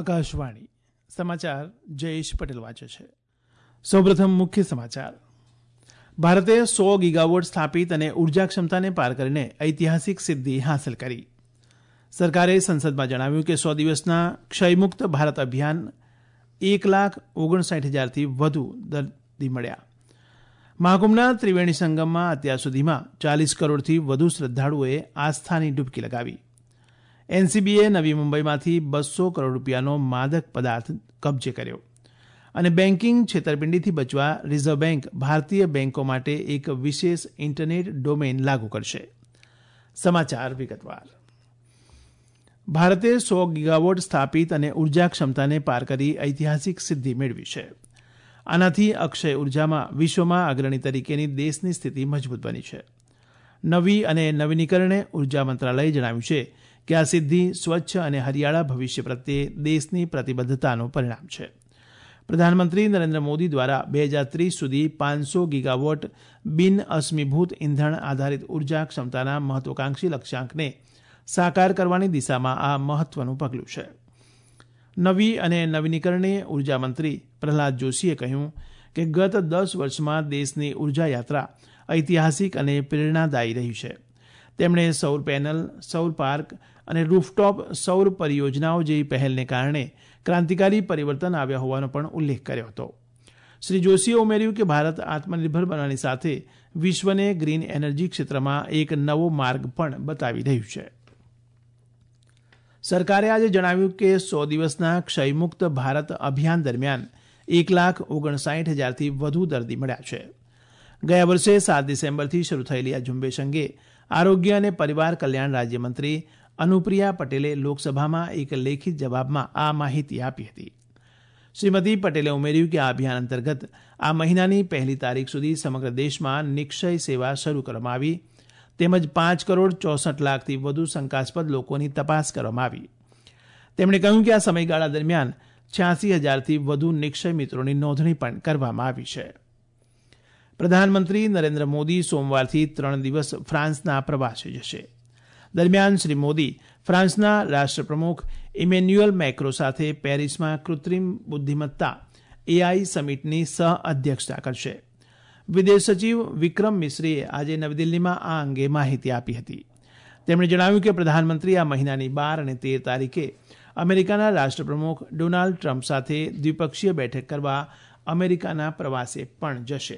આકાશવાણી સમાચાર જયેશ પટેલ વાંચે છે. સૌપ્રથમ મુખ્ય સમાચાર. ભારતે 100 ગીગાવોટ સ્થાપિત અને ઉર્જા ક્ષમતાને પાર કરીને ઐતિહાસિક સિદ્ધિ હાંસલ કરી. સરકારે સંસદમાં જણાવ્યું કે 100 દિવસના ક્ષયમુક્ત ભારત અભિયાન 1,59,000થી વધુ દર્દી મળ્યા. મહાકુંભના ત્રિવેણી સંગમમાં અત્યાર સુધીમાં 40 કરોડથી વધુ શ્રદ્ધાળુઓએ આસ્થાની ડૂબકી લગાવી. એનસીબીએ નવી મુંબઈમાંથી 200 કરોડ રૂપિયાનો માદક પદાર્થ કબજે કર્યો. અને બેન્કિંગ છેતરપિંડીથી બચવા રિઝર્વ બેન્ક ભારતીય બેન્કો માટે એક વિશેષ ઇન્ટરનેટ ડોમેન લાગુ કરશે. સમાચાર વિગતવાર. ભારતે 100 ગીગાવોટ સ્થાપિત અને ઉર્જા ક્ષમતાને પાર કરી ઐતિહાસિક સિદ્ધિ મેળવી છે. આનાથી અક્ષય ઉર્જામાં વિશ્વમાં અગ્રણી તરીકેની દેશની સ્થિતિ મજબૂત બની છે. નવી અને નવીનીકરણીય ઉર્જા મંત્રાલયે જણાવ્યું છે કે આ સિદ્ધિ સ્વચ્છ અને હરિયાળા ભવિષ્ય પ્રત્યે દેશની પ્રતિબદ્ધતાનું પરિણામ છે. પ્રધાનમંત્રી નરેન્દ્ર મોદી દ્વારા 2030 સુધી 500 ગીગાવોટ બિન અશ્મિભૂત ઇંધણ આધારિત ઉર્જા ક્ષમતાના મહત્વાકાંક્ષી લક્ષ્યાંકને સાકાર કરવાની દિશામાં આ મહત્વનું પગલું છે. નવી અને નવીનીકરણીય ઉર્જા મંત્રી પ્રહલાદ જોશીએ કહ્યું કે ગત 10 વર્ષમાં દેશની ઉર્જા યાત્રા ઐતિહાસિક અને પ્રેરણાદાયી રહી છે. તેમણે સૌર પેનલ, સૌર પાર્ક અને રૂફટોપ સૌર પરિયોજનાઓ જેવી પહેલને કારણે ક્રાંતિકારી પરિવર્તન આવ્યા હોવાનો પણ ઉલ્લેખ કર્યો હતો. શ્રી જોશીએ ઉમેર્યું કે ભારત આત્મનિર્ભર બનવાની સાથે વિશ્વને ગ્રીન એનર્જી ક્ષેત્રમાં એક નવો માર્ગ પણ બતાવી રહ્યું છે. સરકારે આજે જણાવ્યું કે 100 દિવસના ક્ષયમુક્ત ભારત અભિયાન દરમિયાન 1,59,000થી વધુ દર્દી મળ્યા છે. ગયા વર્ષે 7 ડિસેમ્બરથી શરૂ થયેલી આ ઝુંબેશ અંગે આરોગ્ય અને પરિવાર કલ્યાણ રાજ્યમંત્રી અનુપ્રિયા પટેલે લોકસભામાં એક લેખિત જવાબમાં આ માહિતી આપી હતી. શ્રીમતી પટેલે ઉમેર્યું કે આ અભિયાન અંતર્ગત આ મહિનાની 1 તારીખ સુધી સમગ્ર દેશમાં નિક્ષય સેવા શરૂ કરવામાં આવી તેમજ 5 કરોડ 64 લાખથી વધુ શંકાસ્પદ લોકોની તપાસ કરવામાં આવી. તેમણે કહ્યું કે આ સમયગાળા દરમિયાન 86,000થી વધુ નિક્ષય મિત્રોની નોંધણી પણ કરવામાં આવી છે. પ્રધાનમંત્રી નરેન્દ્ર મોદી સોમવારથી 3 દિવસ ફ્રાન્સના પ્રવાસે જશે. દરમિયાન શ્રી મોદી ફ્રાન્સના રાષ્ટ્રપ્રમુખ ઇમેન્યુઅલ મેક્રો સાથે પેરિસમાં કૃત્રિમ બુદ્ધિમત્તા AI સમિટની સહ અધ્યક્ષતા કરશે. વિદેશ સચિવ વિક્રમ મિશ્રીએ આજે નવી દિલ્હીમાં આ અંગે માહિતી આપી હતી. તેમણે જણાવ્યું કે પ્રધાનમંત્રી આ મહિનાની 12 અને 13 તારીખે અમેરિકાના રાષ્ટ્રપ્રમુખ ડોનાલ્ડ ટ્રમ્પ સાથે દ્વિપક્ષીય બેઠક કરવા અમેરિકાના પ્રવાસે પણ જશે.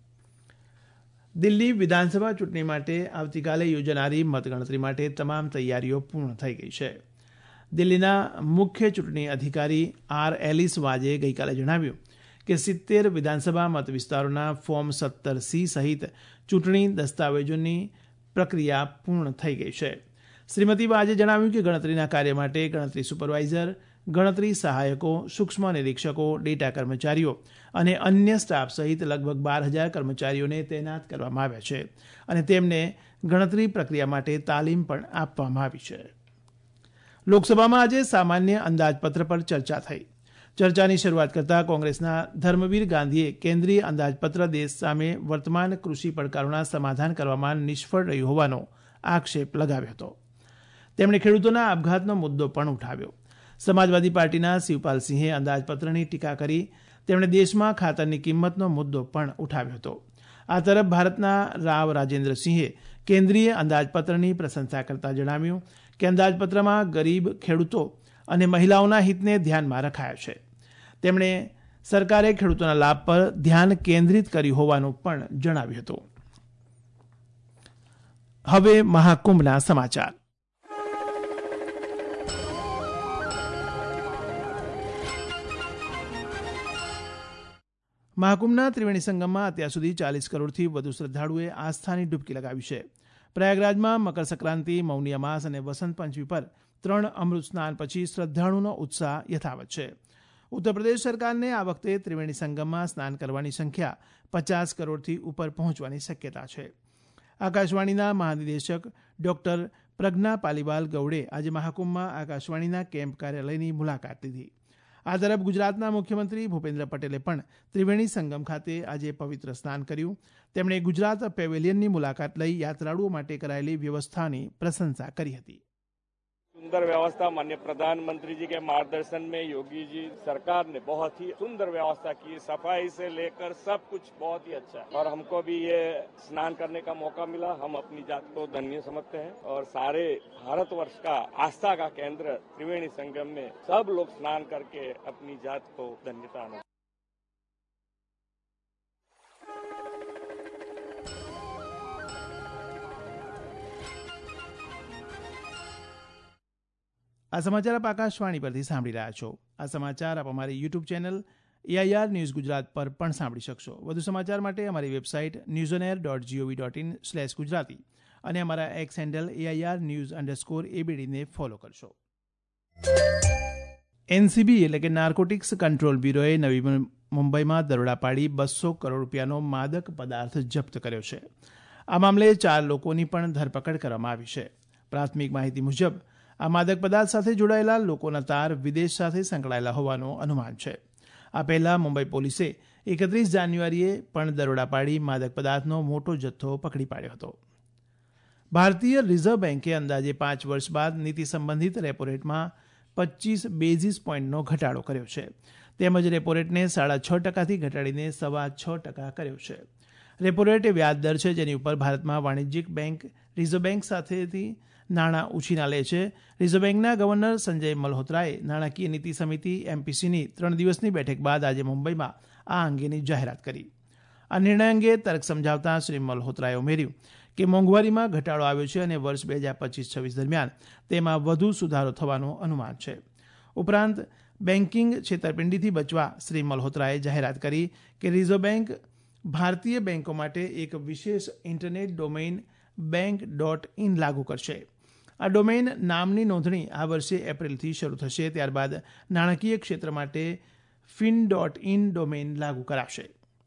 દિલ્હી વિધાનસભા ચૂંટણી માટે આવતીકાલે યોજાનારી મતગણતરી માટે તમામ તૈયારીઓ પૂર્ણ થઈ ગઈ છે. દિલ્હીના મુખ્ય ચૂંટણી અધિકારી R. એલિસ વાજે ગઈકાલે જણાવ્યું કે 70 વિધાનસભા મત વિસ્તારોના ફોર્મ 17C સહિત ચૂંટણી દસ્તાવેજોની પ્રક્રિયા પૂર્ણ થઈ ગઈ છે. શ્રીમતી વાજે જણાવ્યું કે ગણતરીના કાર્ય માટે ગણતરી સુપરવાઇઝર, ગણતરી સહાયકો, સૂક્ષ્મ નિરીક્ષકો, ડેટા કર્મચારીઓ અને અન્ય સ્ટાફ સહિત લગભગ 12,000 કર્મચારીઓને તૈનાત કરવામાં આવ્યા છે અને તેમને ગણતરી પ્રક્રિયા માટે તાલીમ પણ આપવામાં આવી છે. લોકસભામાં આજે સામાન્ય અંદાજપત્ર પર ચર્ચા થઈ. ચર્ચાની શરૂઆત કરતા કોંગ્રેસના ધર્મવીર ગાંધીએ કેન્દ્રીય અંદાજપત્ર દેશ સામે વર્તમાન કૃષિ પડકારોના સમાધાન કરવામાં નિષ્ફળ રહ્યું હોવાનો આક્ષેપ લગાવ્યો હતો. તેમણે ખેડૂતોના આપઘાતનો મુદ્દો પણ ઉઠાવ્યો. સમાજવાદી પાર્ટીના શિવપાલસિંહે અંદાજપત્રની ટીકા કરી તેમણે દેશમાં ખાતરની કિંમતનો મુદ્દો પણ ઉઠાવ્યો હતો. આ તરફ ભારતના રાવ રાજેન્દ્રસિંહે કેન્દ્રીય અંદાજપત્રની પ્રશંસા કરતા જણાવ્યું કે અંદાજપત્રમાં ગરીબ ખેડૂતો અને મહિલાઓના હિતને ધ્યાનમાં રખાયા છે. તેમણે સરકારે ખેડૂતોના લાભ પર ધ્યાન કેન્દ્રિત કર્યું હોવાનું પણ જણાવ્યું હતું. હવે મહાકુંભના સમાચાર. મહાકુંભના ત્રિવેણી સંગમમાં અત્યાર સુધી 40 કરોડથી વધુ શ્રદ્ધાળુઓએ આસ્થાની ડૂબકી લગાવી છે. પ્રયાગરાજમાં મકર સંક્રાંતિ, મૌની અમાસ અને વસંત પંચમી પર 3 અમૃત સ્નાન પછી શ્રદ્ધાળુઓનો ઉત્સાહ યથાવત છે. ઉત્તર પ્રદેશ સરકારને આ વખતે ત્રિવેણી સંગમમાં સ્નાન કરવાની સંખ્યા 50 કરોડથી ઉપર પહોંચવાની શક્યતા છે. આકાશવાણીના મહાનિદેશક ડોક્ટર પ્રજ્ઞા પાલીવાલ ગૌડે આજે મહાકુંભમાં આકાશવાણીના કેમ્પ કાર્યાલયની મુલાકાત લીધી. આ તરફ ગુજરાતના મુખ્યમંત્રી ભૂપેન્દ્ર પટેલે પણ ત્રિવેણી સંગમ ખાતે આજે પવિત્ર સ્નાન કર્યું. તેમણે ગુજરાત પેવેલિયનની મુલાકાત લઈ યાત્રાળુઓ માટે કરાયેલી વ્યવસ્થાની પ્રશંસા કરી હતી. सुंदर व्यवस्था माननीय प्रधानमंत्री जी के मार्गदर्शन में योगी जी सरकार ने बहुत ही सुंदर व्यवस्था की, सफाई से लेकर सब कुछ बहुत ही अच्छा है और हमको भी ये स्नान करने का मौका मिला। हम अपनी जात को धन्य समझते हैं और सारे भारतवर्ष का आस्था का केंद्र त्रिवेणी संगम में सब लोग स्नान करके अपनी जात को धन्यता अनुभव। આ સમાચાર આપ આકાશવાણી પરથી સાંભળી રહ્યા છો. આ સમાચાર આપ અમારી YouTube channel AIR news Gujarat પર પણ સાંભળી શકશો. વધુ સમાચાર માટે અમારી વેબસાઇટ newsonair.gov.in/gujarati અને અમારા એક્સ હેન્ડલ AIR_news_ABD ને ફોલો કરશો. NCB એટલે કે નાર્કોટિક્સ કંટ્રોલ બ્યુરોએ નવી મુંબઈમાં દરોડા પાડી 200 કરોડ રૂપિયાનો માદક પદાર્થ જપ્ત કર્યો છે. આ મામલે 4 લોકોની પણ ધરપકડ કરવામાં આવી છે. પ્રાથમિક માહિતી મુજબ આ માદક પદાર્થ સાથે જોડાયેલા લોકોના તાર વિદેશ સાથે સંકળાયેલા હોવાનું અનુમાન છે. આ પહેલા મુંબઈ પોલીસે 31 જાન્યુઆરીએ પણ દરોડા પાડી માદક પદાર્થનો મોટો જથ્થો પકડી પાડ્યો હતો. ભારતીય રિઝર્વ બેન્કે અંદાજે 5 વર્ષ બાદ નીતિ સંબંધિત રેપોરેટમાં 25 બેઝિસ પોઈન્ટનો ઘટાડો કર્યો છે. તેમજ રેપોરેટને 6.5% ઘટાડીને 6.25% કર્યો છે. રેપોરેટ એ વ્યાજ દર છે જેની ઉપર ભારતમાં વાણિજ્યિક બેન્ક રિઝર્વ બેન્ક સાથેથી નાણાં ઉછીના લે છે. રિઝર્વ બેન્કના ગવર્નર સંજય મલ્હોત્રાએ નાણાકીય નીતિ સમિતિ MPCની 3 દિવસની બેઠક બાદ આજે મુંબઈમાં આ અંગેની જાહેરાત કરી. આ નિર્ણય અંગે તર્ક સમજાવતા શ્રી મલ્હોત્રાએ ઉમેર્યું કે મોંઘવારીમાં ઘટાડો આવ્યો છે અને વર્ષ 2025-26 દરમિયાન તેમાં વધુ સુધારો થવાનું અનુમાન છે. ઉપરાંત બેન્કિંગ છેતરપિંડીથી બચવા શ્રી મલ્હોત્રાએ જાહેરાત કરી કે રિઝર્વ બેન્ક ભારતીય બેન્કો માટે એક વિશેષ ઇન્ટરનેટ ડોમેઇન bank.in લાગુ કરશે. આ ડોમેઇન નામની નોંધણી આ વર્ષે એપ્રિલથી શરૂ થશે. ત્યારબાદ નાણાકીય ક્ષેત્ર માટે fin.in ડોમેઇન લાગુ કરાશે.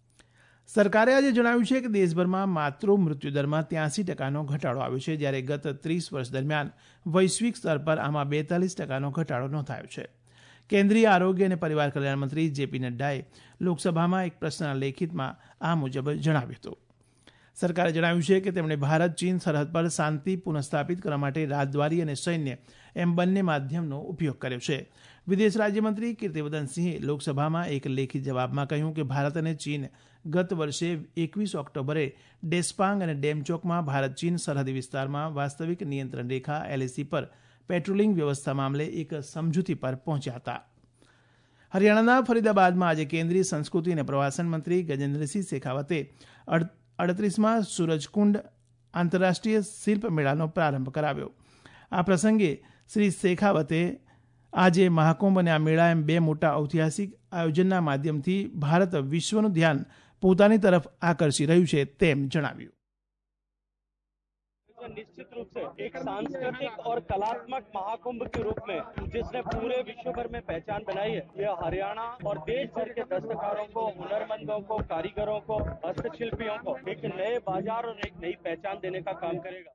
સરકારે આજે જણાવ્યું છે કે દેશભરમાં માતૃ મૃત્યુદરમાં 83%નો ઘટાડો આવ્યો છે, જ્યારે ગત 30 વર્ષ દરમિયાન વૈશ્વિક સ્તર પર આમાં 42%નો ઘટાડો નોંધાયો છે. કેન્દ્રીય આરોગ્ય અને પરિવાર કલ્યાણ મંત્રી JP નડ્ડાએ લોકસભામાં એક પ્રશ્નના લેખિતમાં આ મુજબ જણાવ્યું હતું. સરકારે જણાવ્યું છે કે તેમણે ભારત ચીન સરહદ પર શાંતિ પુનઃસ્થાપિત કરવા માટે રાજદ્વારી અને સૈન્ય એમ બંને માધ્યમનો ઉપયોગ કર્યો છે. વિદેશ રાજ્યમંત્રી કીર્તિવર્ધનસિંહે લોકસભામાં એક લેખિત જવાબમાં કહ્યું કે ભારત અને ચીન ગત વર્ષે 21 ઓક્ટોબરે ડેસ્પાંગ અને ડેમચોકમાં ભારત ચીન સરહદી વિસ્તારમાં વાસ્તવિક નિયંત્રણ રેખા LAC પર પેટ્રોલિંગ વ્યવસ્થા મામલે એક સમજૂતી પર પહોંચ્યા હતા. હરિયાણાના ફરીદાબાદમાં આજે કેન્દ્રીય સંસ્કૃતિ અને પ્રવાસન મંત્રી ગજેન્દ્રસિંહ શેખાવતે 38માં સૂરજકુંડ આંતરરાષ્ટ્રીય શિલ્પ મેળાનો પ્રારંભ કરાવ્યો. આ પ્રસંગે શ્રી શેખાવતે આજે મહાકુંભ અને આ મેળા એમ 2 મોટા ઐતિહાસિક આયોજનના માધ્યમથી ભારત વિશ્વનું ધ્યાન પોતાની તરફ આકર્ષી રહ્યું છે તેમ જણાવ્યું. निश्चित रूप से एक सांस्कृतिक और कलात्मक महाकुंभ के रूप में जिसने पूरे विश्व भर में पहचान बनाई है, यह हरियाणा और देश भर के दस्तकारों को, हुनरमंदों को, कारीगरों को, हस्तशिल्पियों को एक नए बाजार और एक नई पहचान देने का काम करेगा.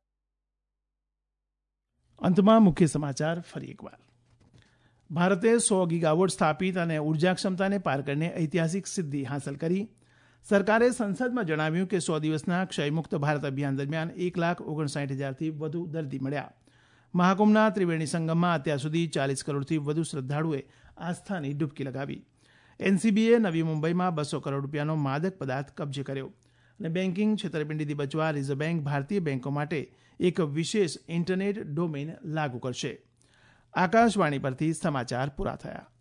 अंतમાં મુખ્ય સમાચાર ફરી એકવાર. ભારતે 100 ગીગાવોટ સ્થાપિત અને ઉર્જા ક્ષમતાને પાર કરીને ઐતિહાસિક સિદ્ધિ હાંસલ કરી. સરકારે સંસદમાં જણાવ્યું કે 100 દિવસના ક્ષયમુક્ત ભારત અભિયાન દરમિયાન 1,59,000થી વધુ દર્દી મળ્યા. મહાકુંભના ત્રિવેણી સંગમમાં અત્યાર સુધી 40 કરોડથી વધુ શ્રદ્ધાળુએ આસ્થાની ડૂબકી લગાવી. NCBએ નવી મુંબઈમાં 200 કરોડ રૂપિયાનો માદક પદાર્થ કબજે કર્યો. અને બેન્કિંગ છેતરપિંડીથી બચવા રિઝર્વ બેન્ક ભારતીય બેન્કો માટે એક વિશેષ ઇન્ટરનેટ ડોમેઇન લાગુ કરશે. આકાશવાણી પરથી સમાચાર પૂરા થયા.